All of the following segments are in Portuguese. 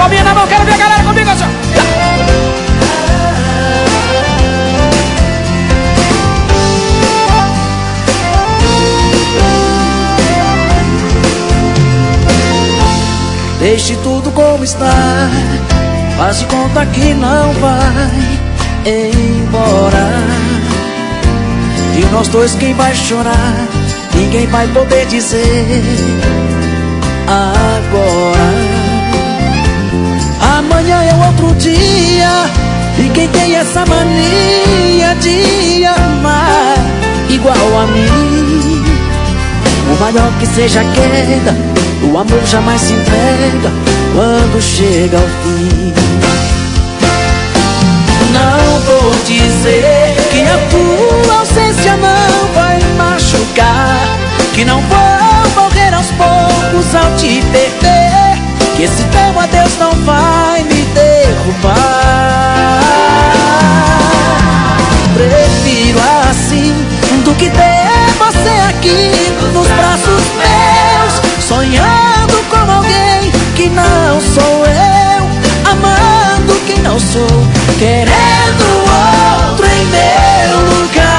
palminha na mão, quero ver a galera comigo assim. Deixe tudo como está, faz de conta que não vai embora. De nós dois quem vai chorar, ninguém vai poder dizer agora. Amanhã é outro dia, e quem tem essa mania de amar igual a mim, por maior que seja a queda, o amor jamais se entrega quando chega ao fim. Não vou dizer que a tua ausência não vai machucar, que não vou morrer aos poucos ao te perder, que esse teu adeus não vai me derrubar. Prefiro assim do que ter você aqui nos braços meus, sonhando com alguém que não sou eu, amando quem não sou, querendo outro em meu lugar.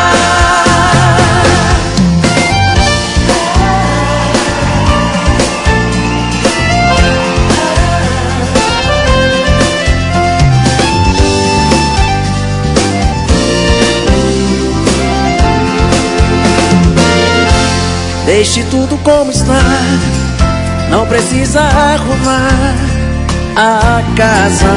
Deixe tudo como está, não precisa arrumar a casa.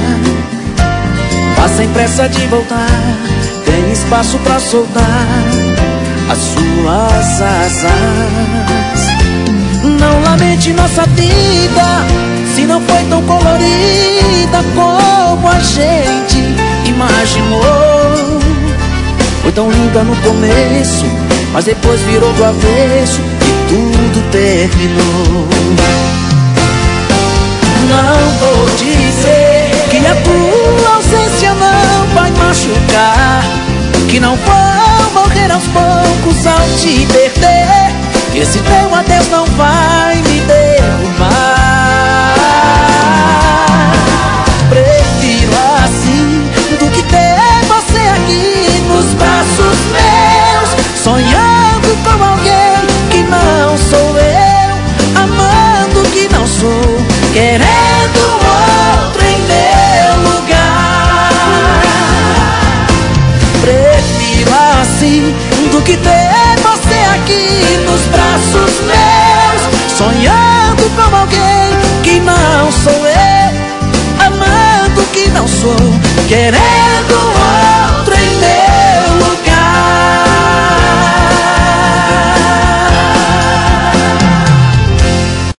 Vá sem pressa de voltar, tem espaço pra soltar as suas asas. Não lamente nossa vida, se não foi tão colorida como a gente imaginou. Foi tão linda no começo, mas depois virou do avesso e tudo terminou. Não vou dizer que a tua ausência não vai machucar, que não vou morrer aos poucos ao te perder, que esse teu adeus não vai me derrubar. Prefiro assim do que ter você aqui nos braços meus, sonhando com alguém que não sou eu, amando que não sou, querendo outro em meu lugar. Prefiro assim do que ter você aqui nos braços meus, sonhando com alguém que não sou eu,